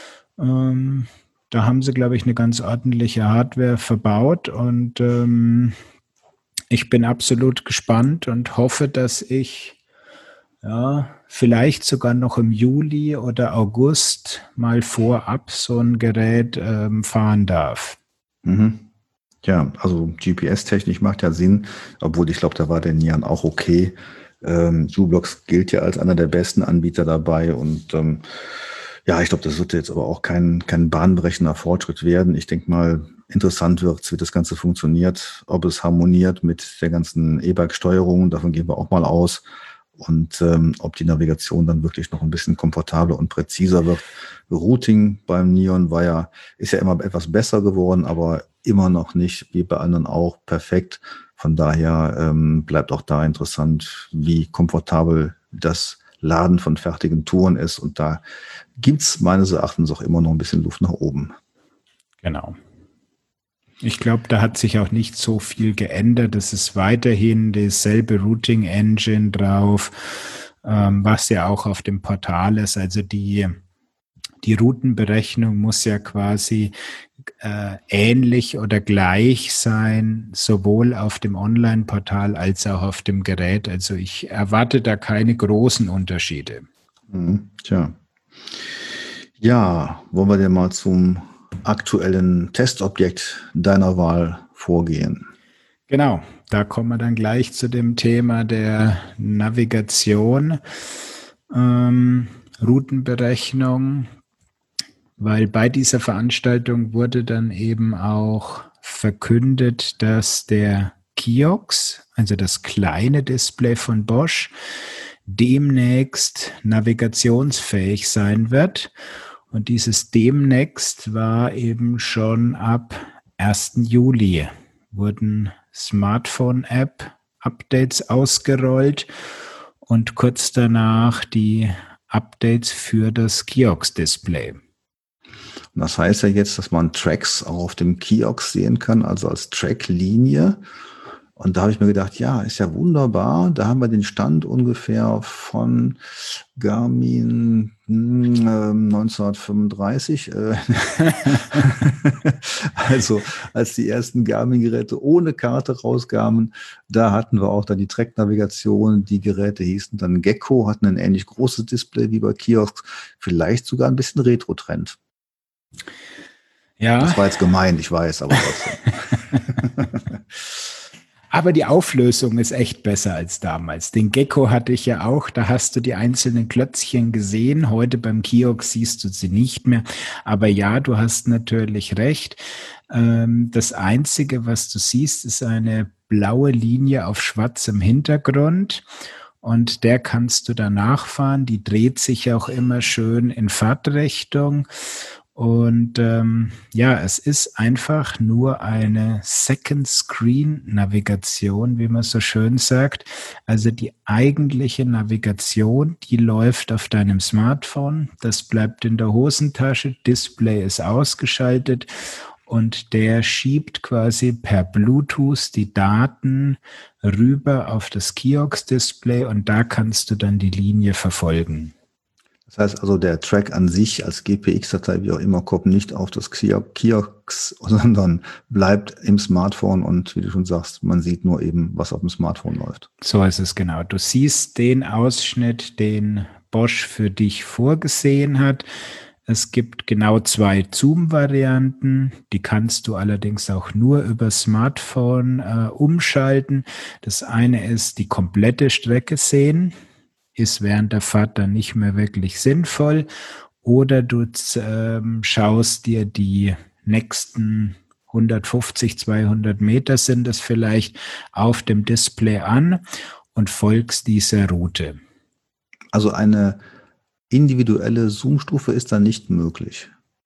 Speaker 1: Da haben sie, glaube ich, eine ganz ordentliche Hardware verbaut, und ich bin absolut gespannt und hoffe, dass ich vielleicht sogar noch im Juli oder August mal vorab so ein Gerät fahren darf.
Speaker 3: Ja, also GPS-Technik macht ja Sinn, obwohl ich glaube, da war der Nian auch okay. u-blox gilt ja als einer der besten Anbieter dabei und ja, ich glaube, das wird jetzt aber auch kein bahnbrechender Fortschritt werden. Ich denke mal, interessant wird, wie das Ganze funktioniert, ob es harmoniert mit der ganzen E-Bike-Steuerung, davon gehen wir auch mal aus. Und ob die Navigation dann wirklich noch ein bisschen komfortabler und präziser wird. Routing beim Nion ist ja immer etwas besser geworden, aber immer noch nicht, wie bei anderen auch, perfekt. Von daher bleibt auch da interessant, wie komfortabel das Laden von fertigen Touren ist. Und da gibt es meines Erachtens auch immer noch ein bisschen Luft nach oben.
Speaker 1: Genau. Ich glaube, da hat sich auch nicht so viel geändert. Es ist weiterhin dieselbe Routing Engine drauf, was ja auch auf dem Portal ist. Also die Routenberechnung muss ja quasi ähnlich oder gleich sein, sowohl auf dem Online-Portal als auch auf dem Gerät. Also ich erwarte da keine großen Unterschiede.
Speaker 3: Tja. Ja, wollen wir denn mal zum aktuellen Testobjekt deiner Wahl vorgehen?
Speaker 1: Genau, da kommen wir dann gleich zu dem Thema der Navigation, Routenberechnung, weil bei dieser Veranstaltung wurde dann eben auch verkündet, dass der Kiox, also das kleine Display von Bosch, demnächst navigationsfähig sein wird. Und dieses demnächst war eben schon ab 1. Juli wurden Smartphone-App-Updates ausgerollt und kurz danach die Updates für das Kiox-Display.
Speaker 3: Und das heißt ja jetzt, dass man Tracks auch auf dem Kiox sehen kann, also als Tracklinie. Und da habe ich mir gedacht, ja, ist ja wunderbar. Da haben wir den Stand ungefähr von Garmin 1935. Also als die ersten Garmin-Geräte ohne Karte rauskamen, da hatten wir auch dann die Track-Navigation. Die Geräte hießen dann Gecko, hatten ein ähnlich großes Display wie bei Kiosks, vielleicht sogar ein bisschen Retro-Trend.
Speaker 1: Ja.
Speaker 3: Das war jetzt gemein, ich weiß, aber trotzdem.
Speaker 1: Aber die Auflösung ist echt besser als damals. Den Gecko hatte ich ja auch, da hast du die einzelnen Klötzchen gesehen. Heute beim Kiox siehst du sie nicht mehr. Aber ja, du hast natürlich recht. Das Einzige, was du siehst, ist eine blaue Linie auf schwarzem Hintergrund. Und der kannst du danach fahren. Die dreht sich auch immer schön in Fahrtrichtung. Und ja, es ist einfach nur eine Second-Screen-Navigation, wie man so schön sagt. Also die eigentliche Navigation, die läuft auf deinem Smartphone. Das bleibt in der Hosentasche, Display ist ausgeschaltet und der schiebt quasi per Bluetooth die Daten rüber auf das Kiox-Display und da kannst du dann die Linie verfolgen.
Speaker 3: Das heißt also, der Track an sich als GPX-Datei, wie auch immer, kommt nicht auf das Kiox, sondern bleibt im Smartphone und wie du schon sagst, man sieht nur eben, was auf dem Smartphone läuft.
Speaker 1: So ist es genau. Du siehst den Ausschnitt, den Bosch für dich vorgesehen hat. Es gibt genau 2 Zoom-Varianten, die kannst du allerdings auch nur über Smartphone umschalten. Das eine ist die komplette Strecke sehen. Ist während der Fahrt dann nicht mehr wirklich sinnvoll. Oder du schaust dir die nächsten 150, 200 Meter sind es vielleicht auf dem Display an und folgst dieser Route.
Speaker 3: Also eine individuelle Zoom-Stufe ist dann nicht möglich?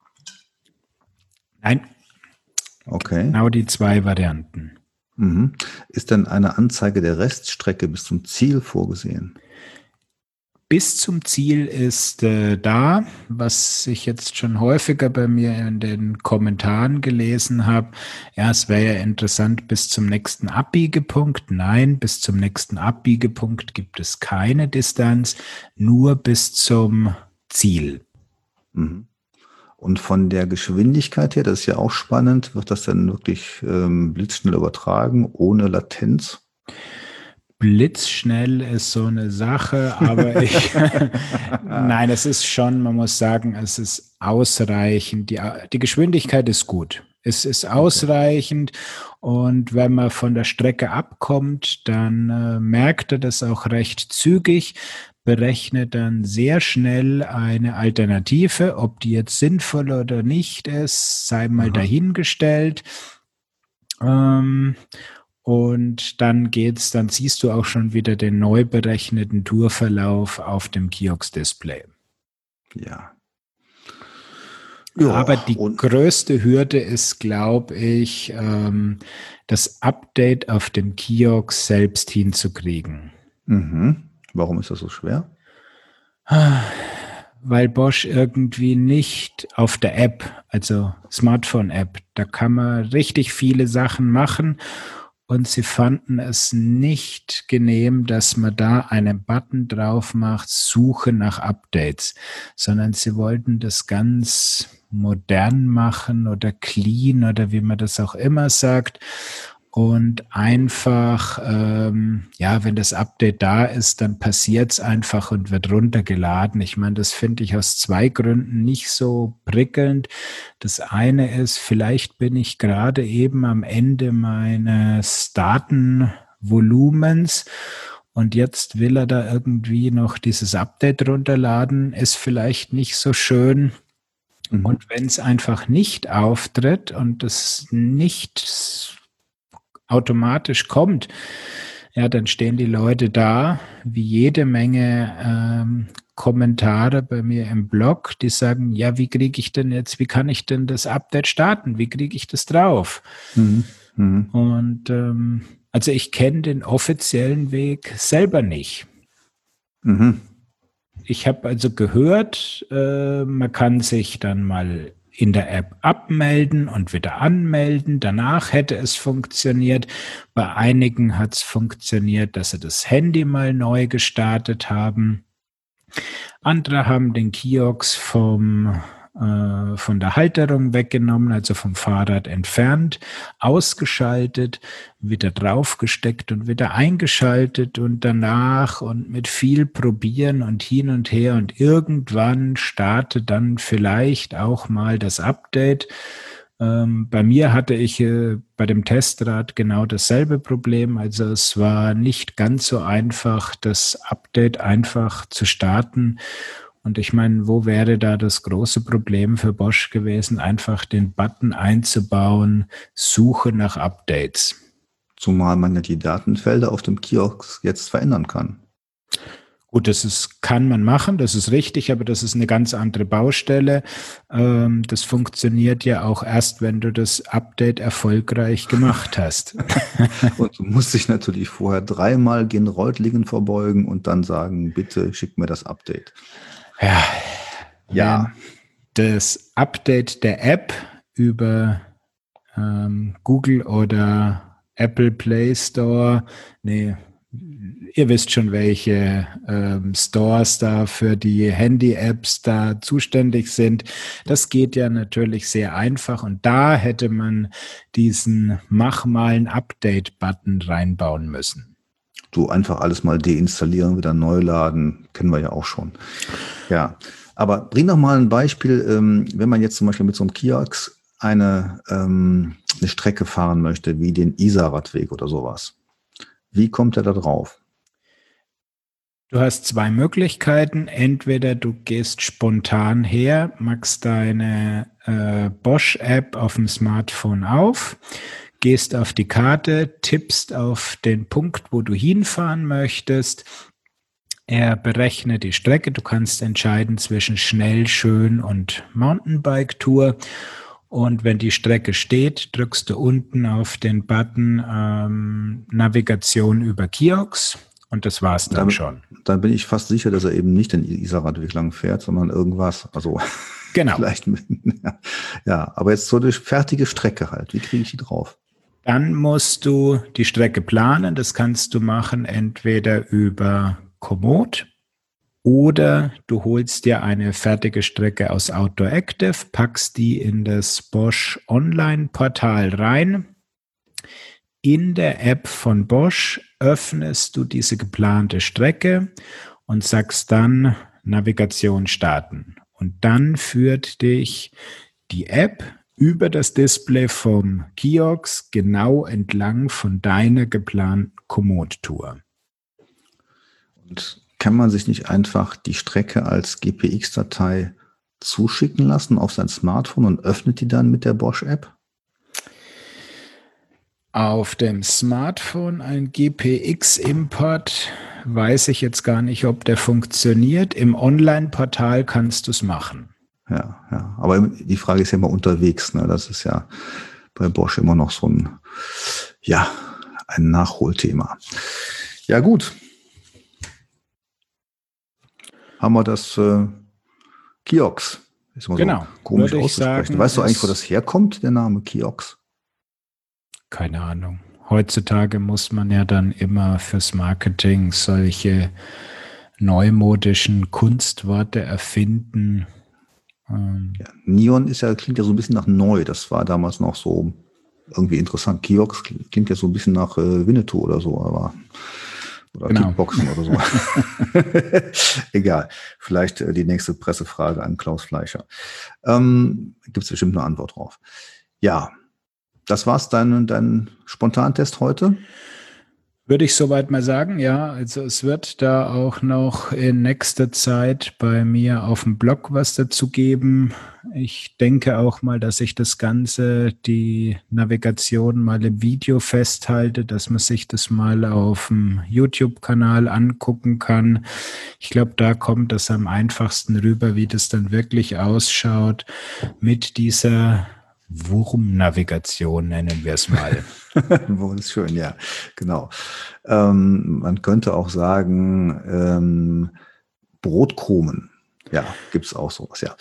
Speaker 1: Nein.
Speaker 3: Okay.
Speaker 1: Genau die 2 Varianten.
Speaker 3: Mhm. Ist dann eine Anzeige der Reststrecke bis zum Ziel vorgesehen?
Speaker 1: Bis zum Ziel ist da, was ich jetzt schon häufiger bei mir in den Kommentaren gelesen habe. Ja, es wäre ja interessant bis zum nächsten Abbiegepunkt. Nein, bis zum nächsten Abbiegepunkt gibt es keine Distanz, nur bis zum Ziel.
Speaker 3: Mhm. Und von der Geschwindigkeit her, das ist ja auch spannend, wird das dann wirklich blitzschnell übertragen, ohne Latenz?
Speaker 1: Blitzschnell ist so eine Sache, aber nein, es ist schon, man muss sagen, es ist ausreichend. Die Geschwindigkeit ist gut. Es ist ausreichend. Und wenn man von der Strecke abkommt, dann merkt er das auch recht zügig, berechnet dann sehr schnell eine Alternative. Ob die jetzt sinnvoll oder nicht ist, sei mal dahingestellt. Und dann siehst du auch schon wieder den neu berechneten Tourverlauf auf dem Kiox-Display.
Speaker 3: Ja.
Speaker 1: Aber die größte Hürde ist, glaube ich, das Update auf dem Kiox selbst hinzukriegen.
Speaker 3: Warum ist das so schwer?
Speaker 1: Weil Bosch irgendwie nicht auf der App, also Smartphone-App, da kann man richtig viele Sachen machen und sie fanden es nicht genehm, dass man da einen Button drauf macht, Suche nach Updates, sondern sie wollten das ganz modern machen oder clean oder wie man das auch immer sagt. Und einfach, wenn das Update da ist, dann passiert es einfach und wird runtergeladen. Ich meine, das finde ich aus 2 Gründen nicht so prickelnd. Das eine ist, vielleicht bin ich gerade eben am Ende meines Datenvolumens und jetzt will er da irgendwie noch dieses Update runterladen, ist vielleicht nicht so schön. Und wenn es einfach nicht auftritt und es nicht automatisch kommt, ja, dann stehen die Leute da, wie jede Menge Kommentare bei mir im Blog, die sagen, ja, wie kann ich denn das Update starten? Wie kriege ich das drauf? Und also ich kenne den offiziellen Weg selber nicht. Ich habe also gehört, man kann sich dann mal in der App abmelden und wieder anmelden. Danach hätte es funktioniert. Bei einigen hat es funktioniert, dass sie das Handy mal neu gestartet haben. Andere haben den Kiox von der Halterung weggenommen, also vom Fahrrad entfernt, ausgeschaltet, wieder draufgesteckt und wieder eingeschaltet und danach und mit viel Probieren und hin und her und irgendwann startet dann vielleicht auch mal das Update. Bei mir hatte ich bei dem Testrad genau dasselbe Problem, also es war nicht ganz so einfach, das Update einfach zu starten. Und ich meine, wo wäre da das große Problem für Bosch gewesen, einfach den Button einzubauen, Suche nach Updates?
Speaker 3: Zumal man ja die Datenfelder auf dem Kiosk jetzt verändern kann.
Speaker 1: Gut, kann man machen, das ist richtig, aber das ist eine ganz andere Baustelle. Das funktioniert ja auch erst, wenn du das Update erfolgreich gemacht hast.
Speaker 3: Und du musst dich natürlich vorher 3-mal gen Reutlingen verbeugen und dann sagen, bitte schick mir das Update.
Speaker 1: Ja. Das Update der App über Google oder Apple Play Store, ihr wisst schon, welche Stores da für die Handy-Apps da zuständig sind. Das geht ja natürlich sehr einfach und da hätte man diesen Mach mal ein Update-Button reinbauen müssen.
Speaker 3: Du einfach alles mal deinstallieren, wieder neu laden, kennen wir ja auch schon. Ja, aber bring doch mal ein Beispiel, wenn man jetzt zum Beispiel mit so einem Kiosk eine Strecke fahren möchte, wie den Isarradweg oder sowas. Wie kommt er da drauf?
Speaker 1: Du hast 2 Möglichkeiten. Entweder du gehst spontan her, machst deine Bosch-App auf dem Smartphone auf, gehst auf die Karte, tippst auf den Punkt, wo du hinfahren möchtest. Er berechnet die Strecke. Du kannst entscheiden zwischen schnell, schön und Mountainbike-Tour. Und wenn die Strecke steht, drückst du unten auf den Button Navigation über Kiox und das war's dann schon.
Speaker 3: Dann bin ich fast sicher, dass er eben nicht den Isarradweg lang fährt, sondern irgendwas. Also
Speaker 1: genau.
Speaker 3: Vielleicht ja, aber jetzt so eine fertige Strecke halt. Wie kriege ich die drauf?
Speaker 1: Dann musst du die Strecke planen. Das kannst du machen entweder über Komoot oder du holst dir eine fertige Strecke aus Outdoor Active, packst die in das Bosch Online-Portal rein. In der App von Bosch öffnest du diese geplante Strecke und sagst dann Navigation starten. Und dann führt dich die App über das Display vom Kiosk genau entlang von deiner geplanten Komoot-Tour.
Speaker 3: Und kann man sich nicht einfach die Strecke als GPX-Datei zuschicken lassen auf sein Smartphone und öffnet die dann mit der Bosch-App?
Speaker 1: Auf dem Smartphone ein GPX-Import, weiß ich jetzt gar nicht, ob der funktioniert. Im Online-Portal kannst du es machen.
Speaker 3: Ja. Aber die Frage ist ja immer unterwegs. Ne? Das ist ja bei Bosch immer noch so ein Nachholthema. Ja, gut. Haben wir das Kiox. Ist immer
Speaker 1: genau,
Speaker 3: so komisch auszusprechen.
Speaker 1: Sagen,
Speaker 3: Weißt du eigentlich, wo das herkommt, der Name Kiox?
Speaker 1: Keine Ahnung. Heutzutage muss man ja dann immer fürs Marketing solche neumodischen Kunstworte erfinden.
Speaker 3: Ja, Neon klingt ja so ein bisschen nach neu. Das war damals noch so irgendwie interessant. Kiox klingt ja so ein bisschen nach Winnetou oder so, oder genau. Kickboxen oder so. Egal. Vielleicht die nächste Pressefrage an Klaus Fleischer. Gibt es bestimmt eine Antwort drauf. Ja, das war's, dein Spontantest heute?
Speaker 1: Würde ich soweit mal sagen, ja. Also es wird da auch noch in nächster Zeit bei mir auf dem Blog was dazu geben. Ich denke auch mal, dass ich das Ganze, die Navigation mal im Video festhalte, dass man sich das mal auf dem YouTube-Kanal angucken kann. Ich glaube, da kommt das am einfachsten rüber, wie das dann wirklich ausschaut mit dieser Wurmnavigation, nennen wir es mal.
Speaker 3: Wurm ist schön, ja, genau. Man könnte auch sagen, Brotkrumen. Ja, gibt es auch sowas, ja.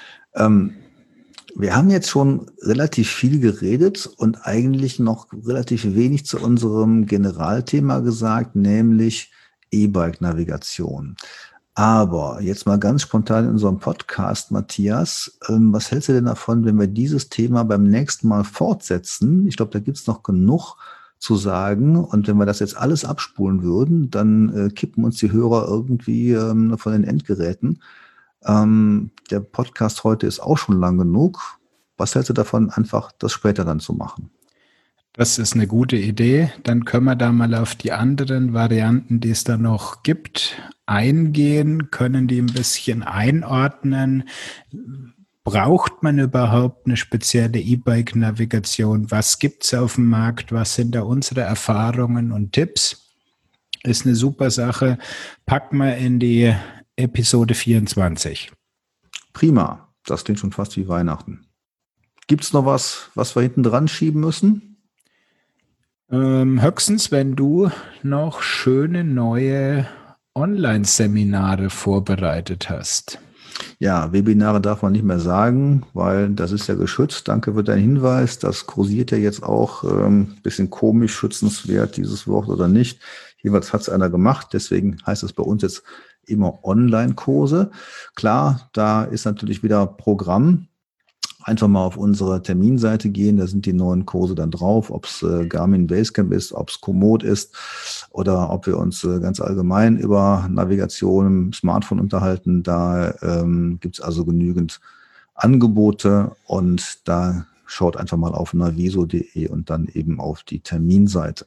Speaker 3: Wir haben jetzt schon relativ viel geredet und eigentlich noch relativ wenig zu unserem Generalthema gesagt, nämlich E-Bike-Navigation. Aber jetzt mal ganz spontan in unserem Podcast, Matthias, was hältst du denn davon, wenn wir dieses Thema beim nächsten Mal fortsetzen? Ich glaube, da gibt es noch genug zu sagen. Und wenn wir das jetzt alles abspulen würden, dann kippen uns die Hörer irgendwie von den Endgeräten. Der Podcast heute ist auch schon lang genug. Was hältst du davon, einfach das später dann zu machen?
Speaker 1: Das ist eine gute Idee. Dann können wir da mal auf die anderen Varianten, die es da noch gibt, eingehen, können die ein bisschen einordnen. Braucht man überhaupt eine spezielle E-Bike-Navigation? Was gibt es auf dem Markt? Was sind da unsere Erfahrungen und Tipps? Ist eine super Sache. Packen wir in die Episode 24.
Speaker 3: Prima. Das klingt schon fast wie Weihnachten. Gibt es noch was wir hinten dran schieben müssen?
Speaker 1: Höchstens, wenn du noch schöne neue Online-Seminare vorbereitet hast.
Speaker 3: Ja, Webinare darf man nicht mehr sagen, weil das ist ja geschützt. Danke für deinen Hinweis. Das kursiert ja jetzt auch ein bisschen komisch, schützenswert, dieses Wort oder nicht. Jeweils hat es einer gemacht. Deswegen heißt es bei uns jetzt immer Online-Kurse. Klar, da ist natürlich wieder Programm. Einfach mal auf unsere Terminseite gehen, da sind die neuen Kurse dann drauf, ob es Garmin Basecamp ist, ob es Komoot ist oder ob wir uns ganz allgemein über Navigation im Smartphone unterhalten. Da gibt es also genügend Angebote und da schaut einfach mal auf naviso.de und dann eben auf die Terminseite.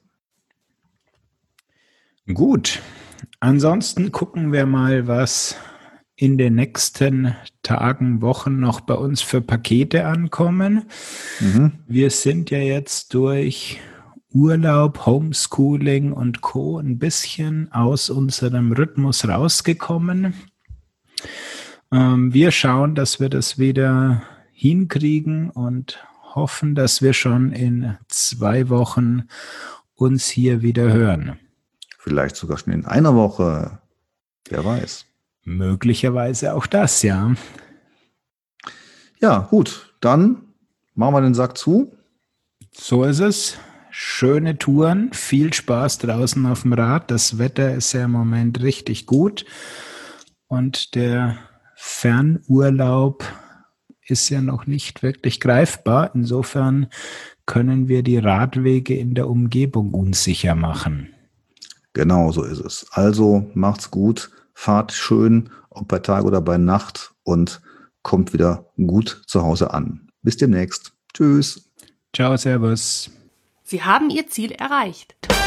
Speaker 1: Gut, ansonsten gucken wir mal, was in den nächsten Tagen, Wochen noch bei uns für Pakete ankommen. Wir sind ja jetzt durch Urlaub, Homeschooling und Co. ein bisschen aus unserem Rhythmus rausgekommen. Wir schauen, dass wir das wieder hinkriegen und hoffen, dass wir schon in 2 Wochen uns hier wieder hören.
Speaker 3: Vielleicht sogar schon in einer Woche. Wer weiß.
Speaker 1: Möglicherweise auch das, ja.
Speaker 3: Ja, gut. Dann machen wir den Sack zu.
Speaker 1: So ist es. Schöne Touren, viel Spaß draußen auf dem Rad. Das Wetter ist ja im Moment richtig gut. Und der Fernurlaub ist ja noch nicht wirklich greifbar. Insofern können wir die Radwege in der Umgebung unsicher machen.
Speaker 3: Genau, so ist es. Also macht's gut, fahrt schön, ob bei Tag oder bei Nacht und kommt wieder gut zu Hause an. Bis demnächst. Tschüss.
Speaker 1: Ciao, servus.
Speaker 4: Sie haben Ihr Ziel erreicht.